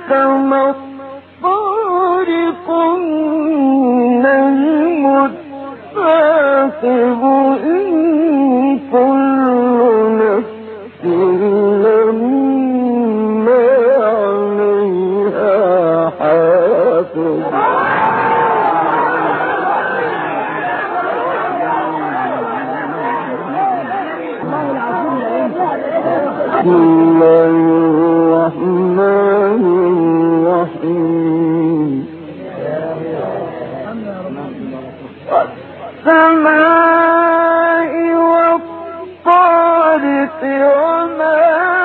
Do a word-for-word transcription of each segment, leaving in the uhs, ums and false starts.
كما الطارق النجم الثاقب إن كل نفس لما عليها حافظ بسم الله الرحمن الرحيم والسماء والطارق وما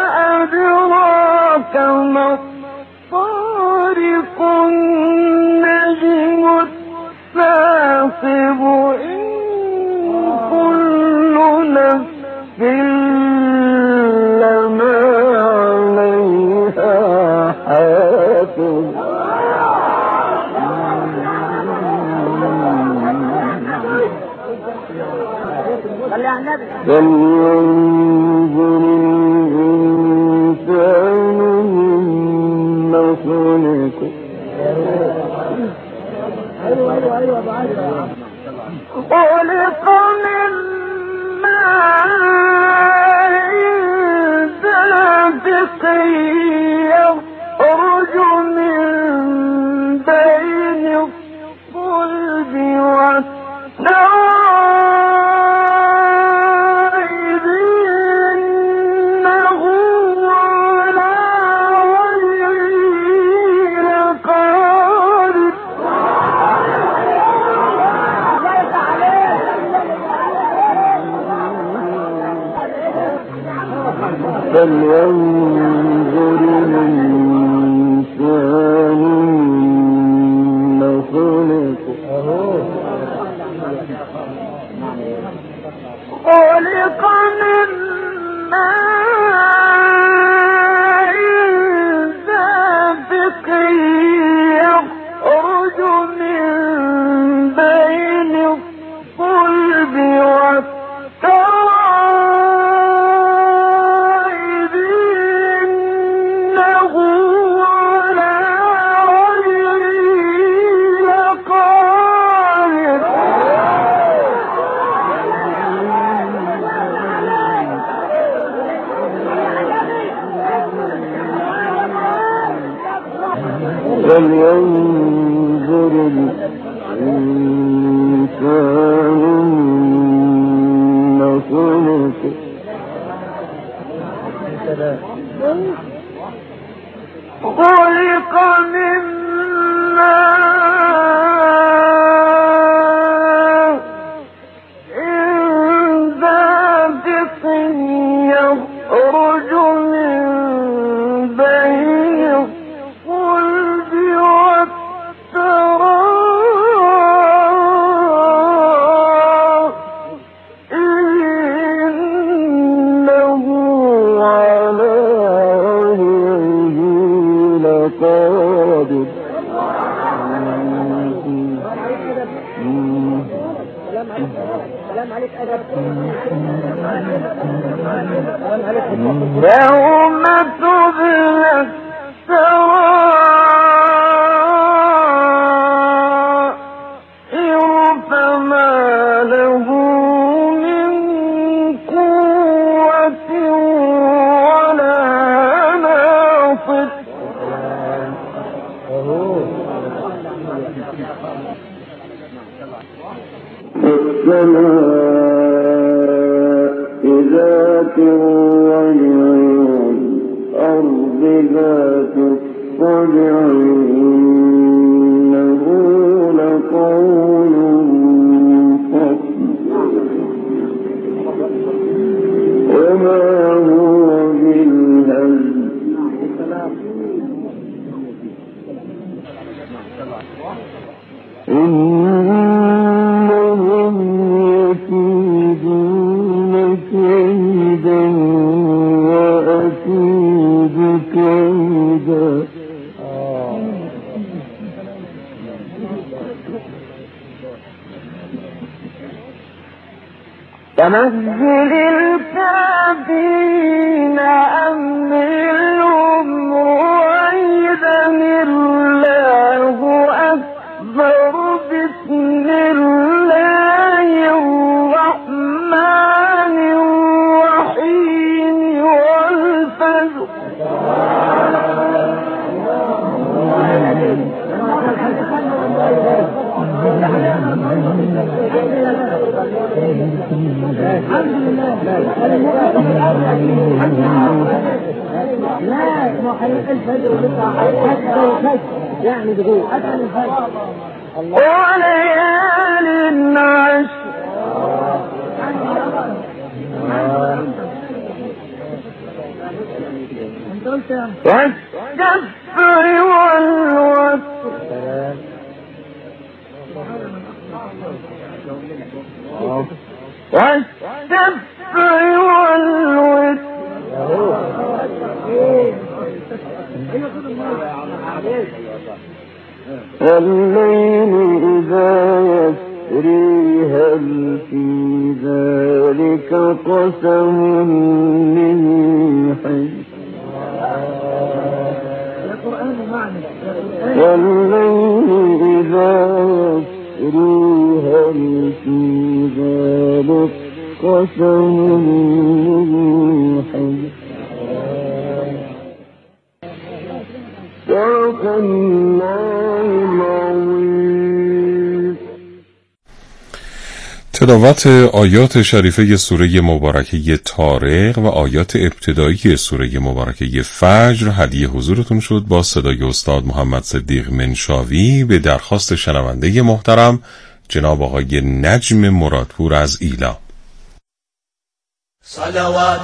أدراك ما الطارق النجم الثاقب إن كل نفس لما عليها حافظ فلينظر الإنسان مما خلق خلق من ماء دافق يخرج من بين الصلب والترائب إنه على وجهه لقادر فلينظر الإنسان مما خلق خلق من ماء دافق يخرج من بين الصلب والترائب إنه على وجهه لقادر فلينظر الإنسان مما خلق خلق من ماء دافق يخرج من بين الصلب والترائب إنه على وجهه لقادر يوم تبلى السرائر فما له من قوة ولا ناصر السماء ذات الرجع والأرض ذات الصدع إنه لقول فصل وما هو بالهزل إنهم يكيدون كيدا وأكيد كيدا فمهل الكافرين أمهلهم رويدا لا ما حيقل الفجر ولسه حتى الفجر يعني تقول حتى الفجر وليال عشر والشفع والوتر والشفع والوتر والليل إذا يسري هل في ذلك قسم لذي حجر والليل إذا يسري هل في ذلك قسم لذي حجر صدق الله العظيم. تلاوت آیات شریفه سوره مبارکه طارق و آیات ابتدایی سوره مبارکه فجر هدیه حضورتون شد با صدای استاد محمد صدیق منشاوی به درخواست شنونده محترم جناب آقای نجم مرادپور از ایلا. صلوات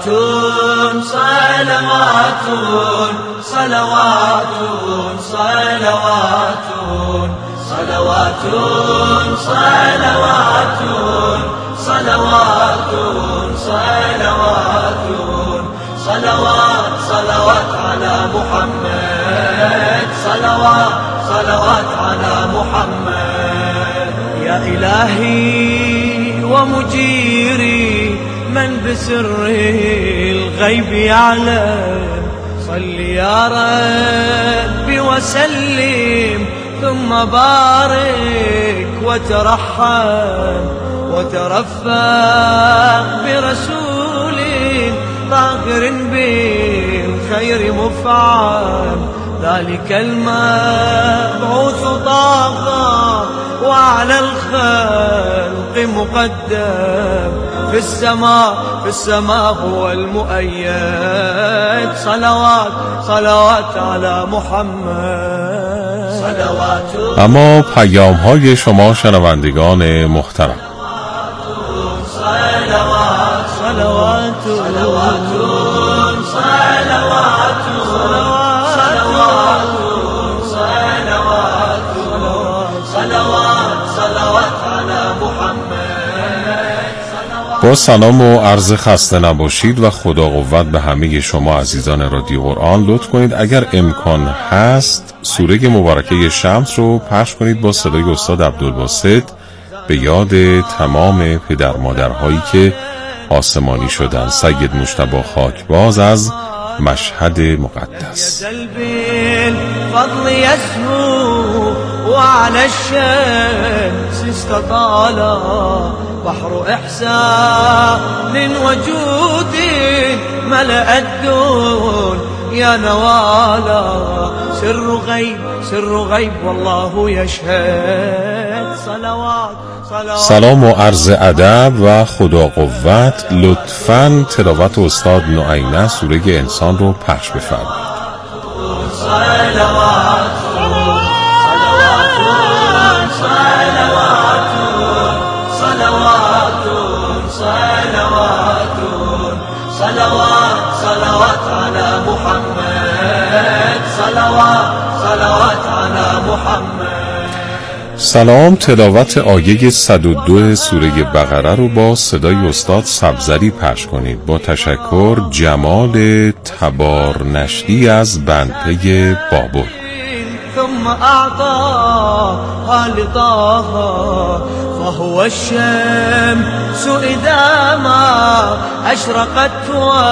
صلوات صلوات صلوات صلوات صلوات صلوات صلوات صلوات صلوات على محمد صلوات صلوات على محمد يا إلهي ومجيري من بسر الغيب يعلم صل يا ربي وسلم ثم بارك وترحم وترفق برسول طاهر بالخير مفعم ذلك المبعوث طاغى وعلى الخلق مقدم في السماء في السماء هو المؤيد صلوات صلوات على محمد صلوات. اما پیام های شما شنوندگان محترم صلوات صلوات صلوات صلوات صلوات صلوات صلوات على محمد. با سلام و عرض خسته نباشید و خدا قوت به همه شما عزیزان رادیو قرآن. لطف کنید اگر امکان هست سوره مبارکه شمس رو پخش کنید با صدای استاد عبدالباسط به یاد تمام پدر مادرهایی که آسمانی شدن. سید مجتبی خاکباز از مشهد مقدس. فضل يسهو وعلى الشمس استطالا بحر إحسان وجود ملأ الدون يا نوالا سر غيب سر غيب والله يشهد صلوات صلوات. سلام و عرض ادب و خدا قوت. لطفاً تلاوت استاد نعینه سوره انسان رو پخش بفرمایید. صلوات صلوات صلوات صلوات صلوات صلوات على محمد صلوات صلوات على محمد. سلام. تلاوت آیه صد و دو سوره بقره رو با صدای استاد سبزری پخش کنید. با تشکر. جمال تبار نشدی از بندپی بابل. ثم أعطاها لطاها فهو الشمس إذا ما أشرقت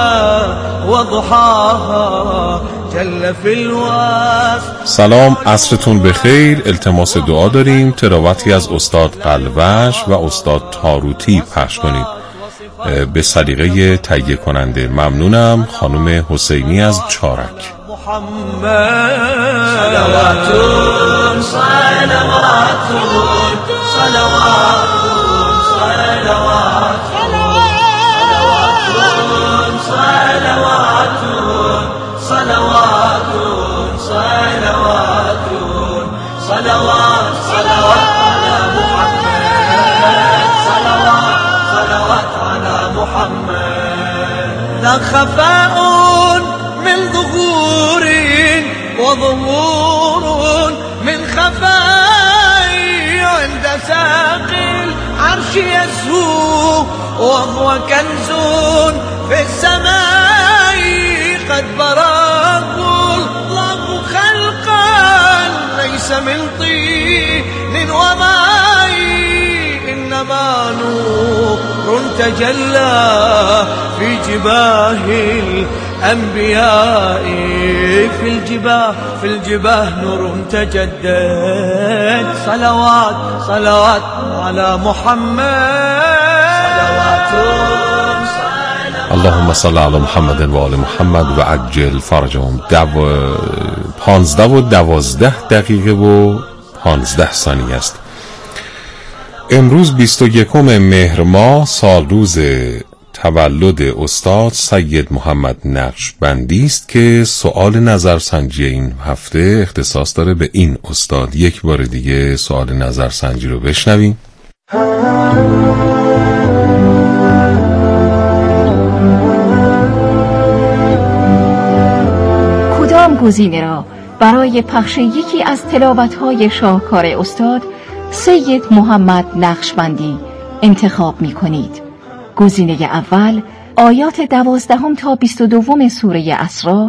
وضحاها جل في الوصف. سلام. عصرتون بخیر. التماس دعا داریم تلاوتی از استاد قلوش و استاد تاروتی پخش کنید. به سلیقه تهیه کننده ممنونم. خانم حسینی از چارک. محمد صلوات صلوات صلوات صلوات صلوات خفاء من ظهور وظهور من خفاء عند ساق العرش يسهو وهو كنز في السماء قد براه الله خلقا ليس من طين وماء إنما نور تجلى في جباه الأنبياء في الجباه في الجباه نور تجدد صلوات صلوات على محمد صلوات اللهم صل علی محمد و آل محمد و عجل فرجهم. دو... پانزده و دوازده دقیقه و پانزده ثانیه است. امروز بیست و یکم مهر ماه سال روز تولد استاد سید محمد نقشبندی است که سوال نظرسنجی این هفته اختصاص داره به این استاد. یک بار دیگه سوال نظرسنجی رو بشنویم. کدام گزینه را برای پخش یکی از تلاوت‌های شاهکار استاد سید محمد نقشبندی انتخاب می کنید؟ گزینه اول آیات دوازدهم تا بیست و دوم سوره اسراء،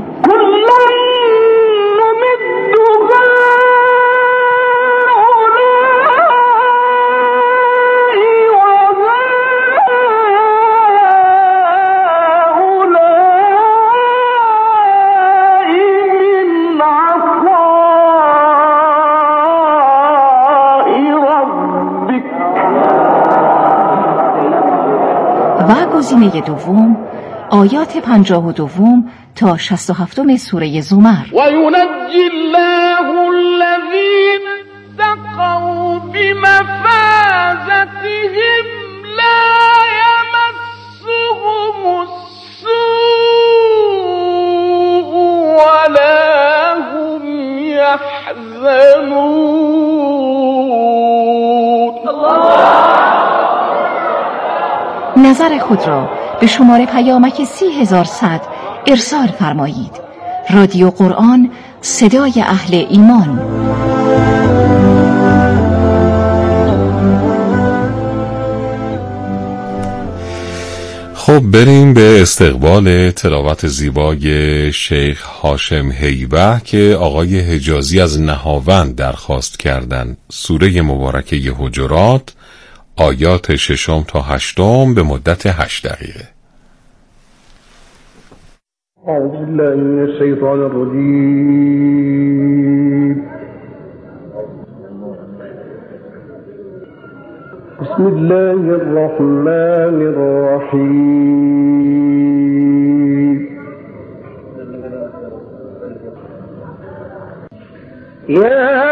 و گزینه دوم آیات پنجاه و دوم تا شصت و هفتم سوره زمر. و ینجی الله الذین اتقوا بمفازتهم لا یمسهم السوء ولا هم یحزنون. نظر خود را به شماره پیامک سی هزار صد ارسال فرمایید. رادیو قرآن، صدای اهل ایمان. خب بریم به استقبال تلاوت زیبای شیخ هاشم هیبه که آقای حجازی از نهاوند درخواست کردند. سوره مبارکه حجرات آیات ششم تا هشتم به مدت هشت دقیقه. اعوذ بالله من الشیطان الرجیم. بسم الله الرحمن الرحیم. یا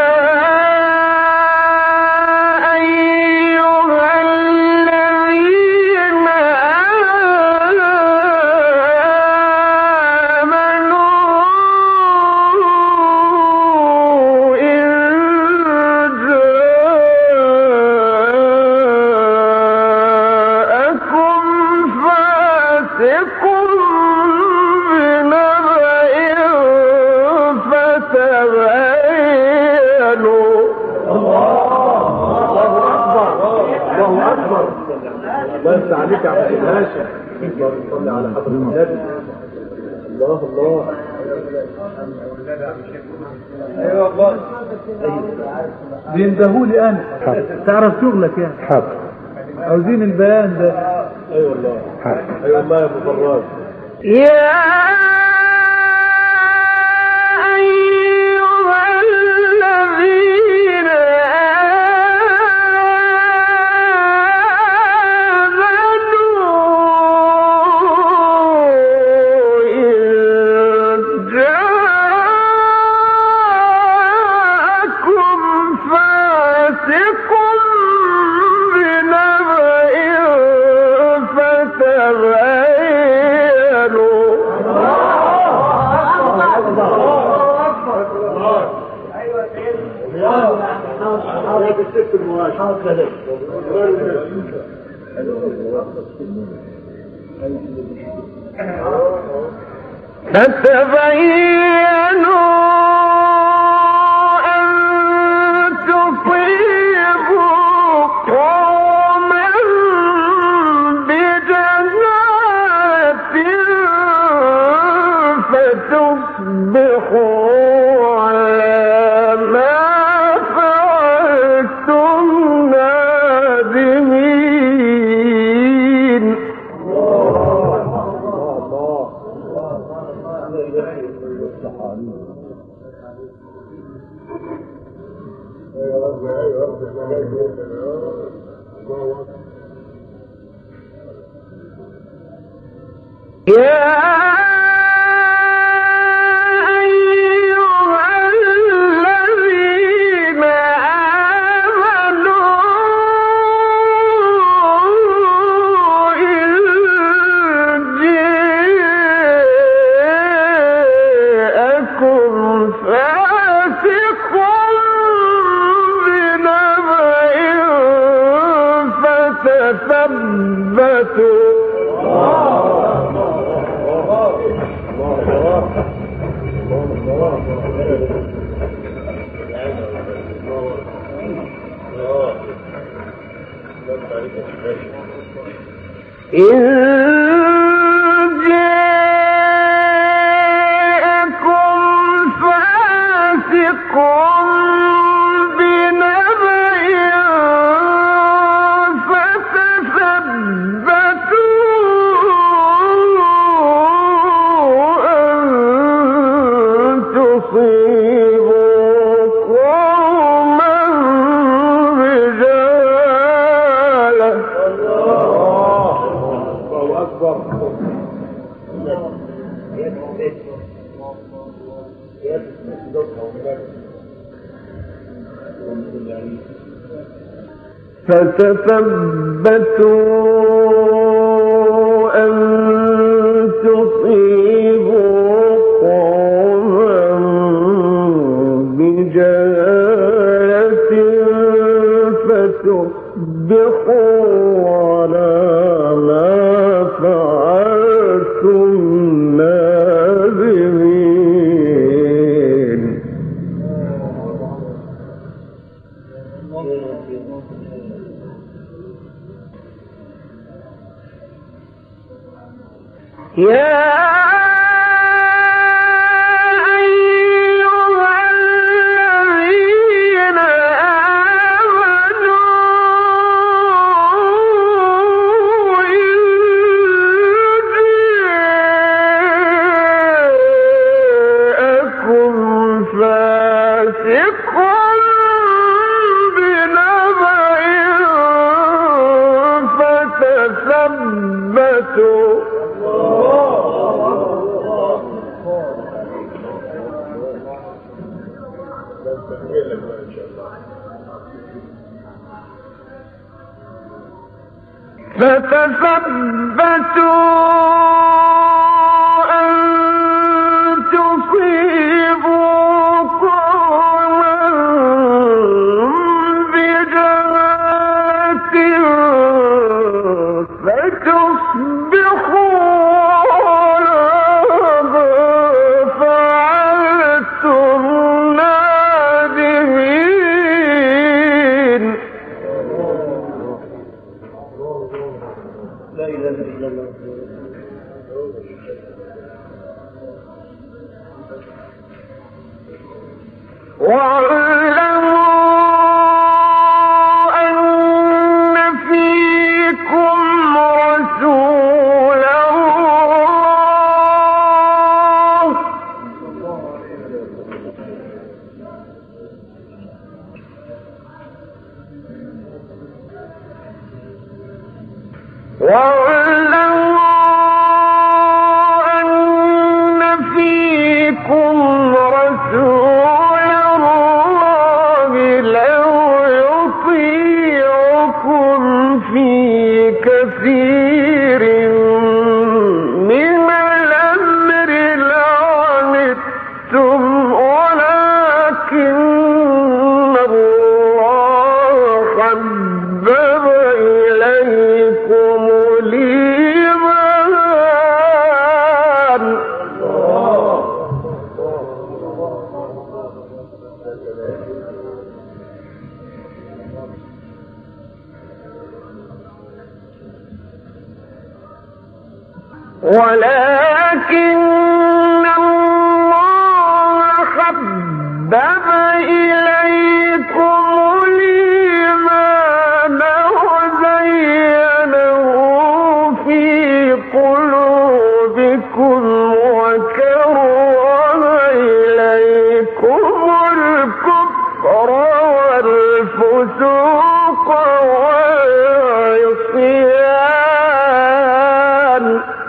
عليك عبد الهاشم. اللهم صل على حضرة النبي. الله الله. ايوه والله. بيندهولي انا. تعرف شغلك يعني. حاضر. عاوزين البيان ده. ايوه والله. حاضر. ايوه والله يا ابو فراج. يا فتثبتوا أن تصيبوا قوما بجهالة فتصبحوا على ما فعلتم نادمين. يا فتثبتوا أن تصيبوا قوما بجهالة فتصبحوا على ما فعلتم نادمين. لا إله إلا الله. واعلموا أن فيكم رسول الله واعلموا أن فيكم رسول الله ولكن الله حبب إليكم الإيمان وزينه في قلوبكم وكره إليكم الكفر والفسوق والعصيان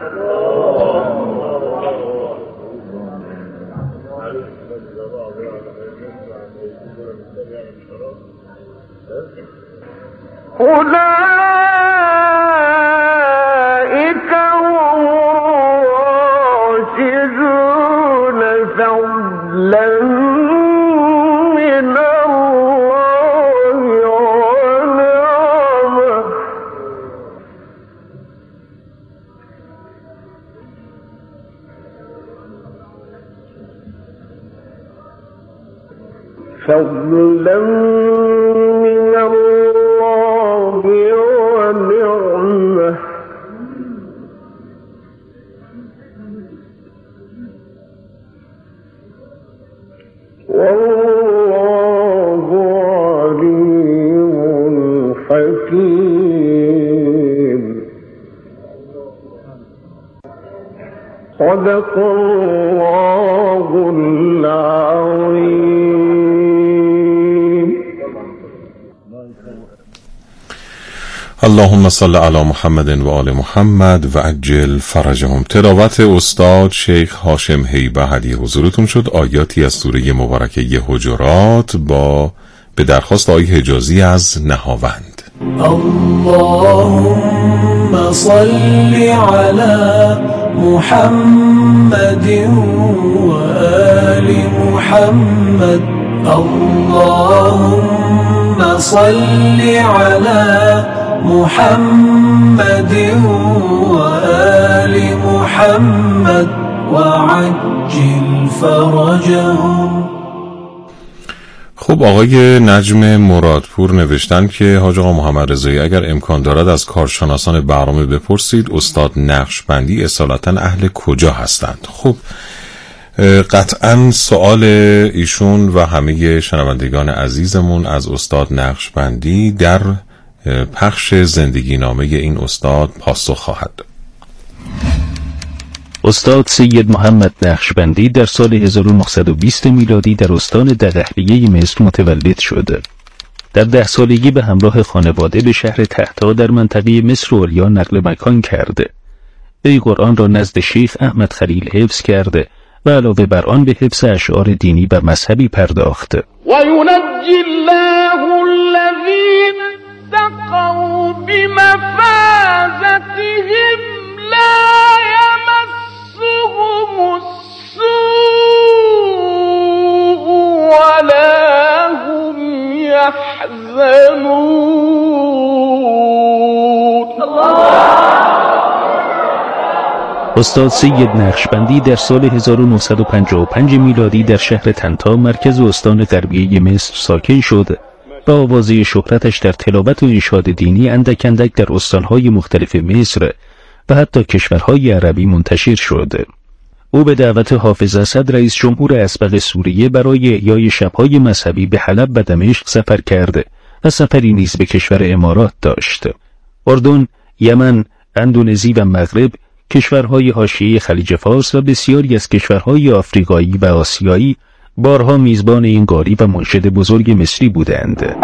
أولئك هم الراشدون فضلا من الله ونعمه فضلا من الله ونعمه والله عليم حكيم. صدق الله العظيم. اللهم صل علی محمد و آل محمد و عجل فرجهم. تلاوت استاد شیخ هاشم هیبهلی حضورتون شد. آیاتی از سوره مبارکه حجرات با به درخواست آقای حجازی از نهاوند. اللهم صل علی محمد و آل محمد. اللهم صل علی محمد و آل محمد و عجل فرجهم. خب آقای نجم مرادپور نوشتن که حاج آقا محمد رضایی اگر امکان دارد از کارشناسان برنامه بپرسید استاد نقشبندی اصالتا اهل کجا هستند؟ خب قطعا سوال ایشون و همه شنوندگان عزیزمون از استاد نقشبندی در پخش زندگی نامه این استاد پاسخ خواهد داد. استاد سید محمد نقشبندی در سال هزار و نهصد و بیست میلادی در استان دغهلیه مصر متولد شد. در ده سالگی به همراه خانواده به شهر تحتا در منطقه مصر و علیا نقل مکان کرده. وی قرآن را نزد شیخ احمد خلیل حفظ کرده و علاوه بر آن به حفظ اشعار دینی و مذهبی پرداخت. و ینجی الله الذین اتقوا بمفازتهم لا يمسهم السوء ولا هم يحزنون. استاد سید نقشبندی در سال هزار و نهصد و پنجاه و پنج میلادی در شهر طنطا مرکز استان غربیه مصر ساکن شد و آوازه شهرتش در تلاوت و انشاد دینی اندک اندک در استانهای مختلف مصر و حتی کشورهای عربی منتشر شد. او به دعوت حافظ اسد رئیس جمهور اسبق سوریه برای احیای شبهای مذهبی به حلب و دمشق سفر کرده و سفری نیز به کشور امارات داشت. اردن، یمن، اندونزی و مغرب کشورهای حاشیه خلیج فارس و بسیاری از کشورهای آفریقایی و آسیایی بارها میزبان این قاری و منشد بزرگ مصری بودند.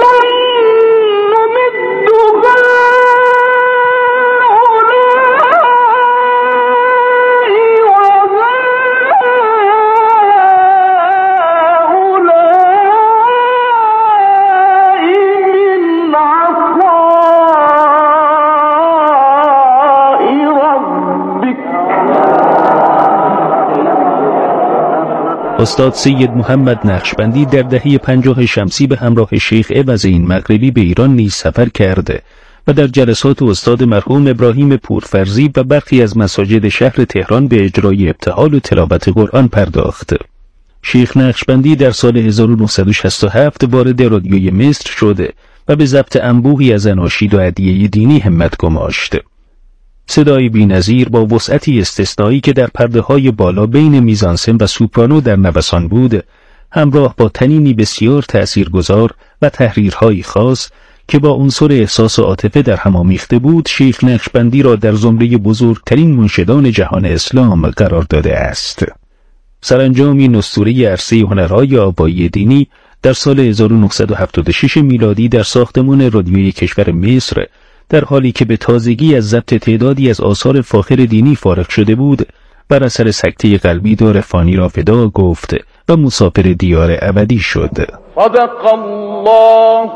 استاد سید محمد نقشبندی در دهه پنجاه شمسی به همراه شیخ عوض این مغربی به ایران نیز سفر کرده و در جلسات استاد مرحوم ابراهیم پورفرزی و برخی از مساجد شهر تهران به اجرای ابتهال و تلاوت قرآن پرداخت. شیخ نقشبندی در سال هزار و نهصد و شصت و هفت وارد رادیوی مصر شده و به ضبط انبوهی از اناشید و ادعیه دینی همت گماشت. صدای بی‌نظیر با وسعتی استثنایی که در پرده‌های بالا بین میزانسن و سوپرانو در نوسان بود، همراه با تنینی بسیار تأثیرگذار و تحریرهای خاص که با عنصر احساس و عاطفه در هم آمیخته بود، شیخ نقشبندی را در زمره بزرگترین منشدان جهان اسلام قرار داده است. سرانجام این اسطوره عرصه هنرهای آبایی دینی در سال هزار و نهصد و هفتاد و شش میلادی در ساختمان رادیوی کشور مصر، در حالی که به تازگی از ضبط تعدادی از آثار فاخر دینی فارغ شده بود، بر اثر سکته قلبی دور فانی را فدا گفت و مسافر دیار ابدی شد. صدق الله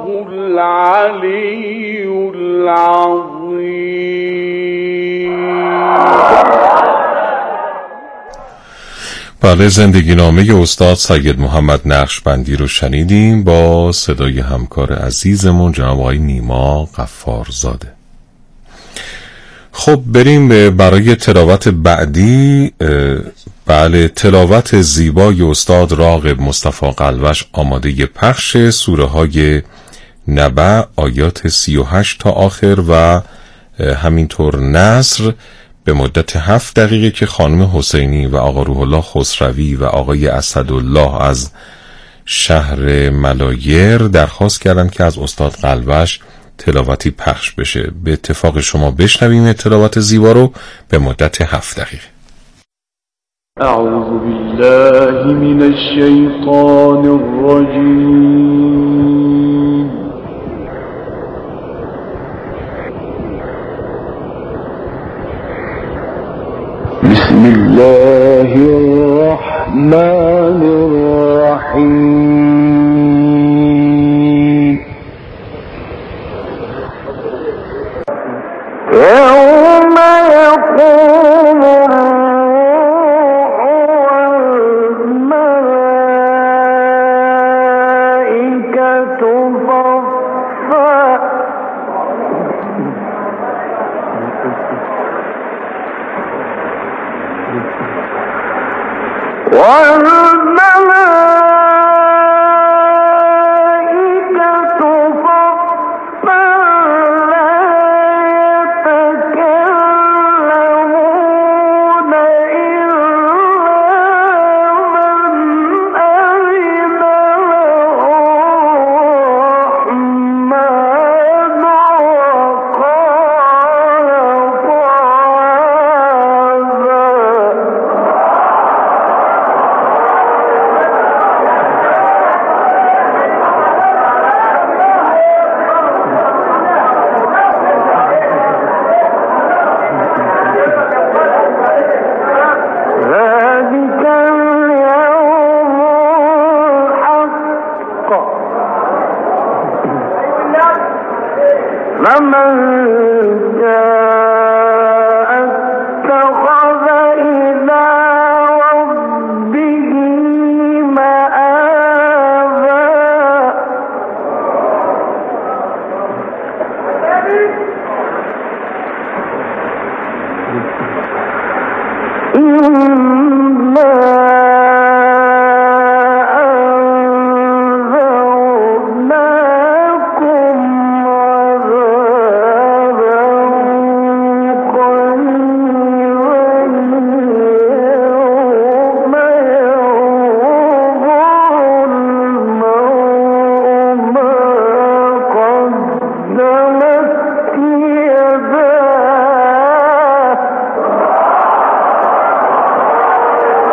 العلی العظیم. بله، زندگی نامه استاد سید محمد نقشبندی رو شنیدیم با صدای همکار عزیزمون جناب آقای نیما غفارزاده. خب بریم برای تلاوت بعدی. بله، تلاوت زیبای استاد راغب مصطفی قلوش آماده پخش سوره های نبع آیات سی و هشت تا آخر و همینطور نصر به مدت هفت دقیقه که خانم حسینی و آقا روح الله خسروی و آقای اسدالله از شهر ملایر درخواست کردن که از استاد قلوش تلاوتی پخش بشه. به اتفاق شما بشنویم تلاوت زیبا رو به مدت هفت دقیقه. اعوذ بالله من الشیطان الرجیم. بسم الله الرحمن الرحیم. يوم يقوم الروح والملائكة صفا فمن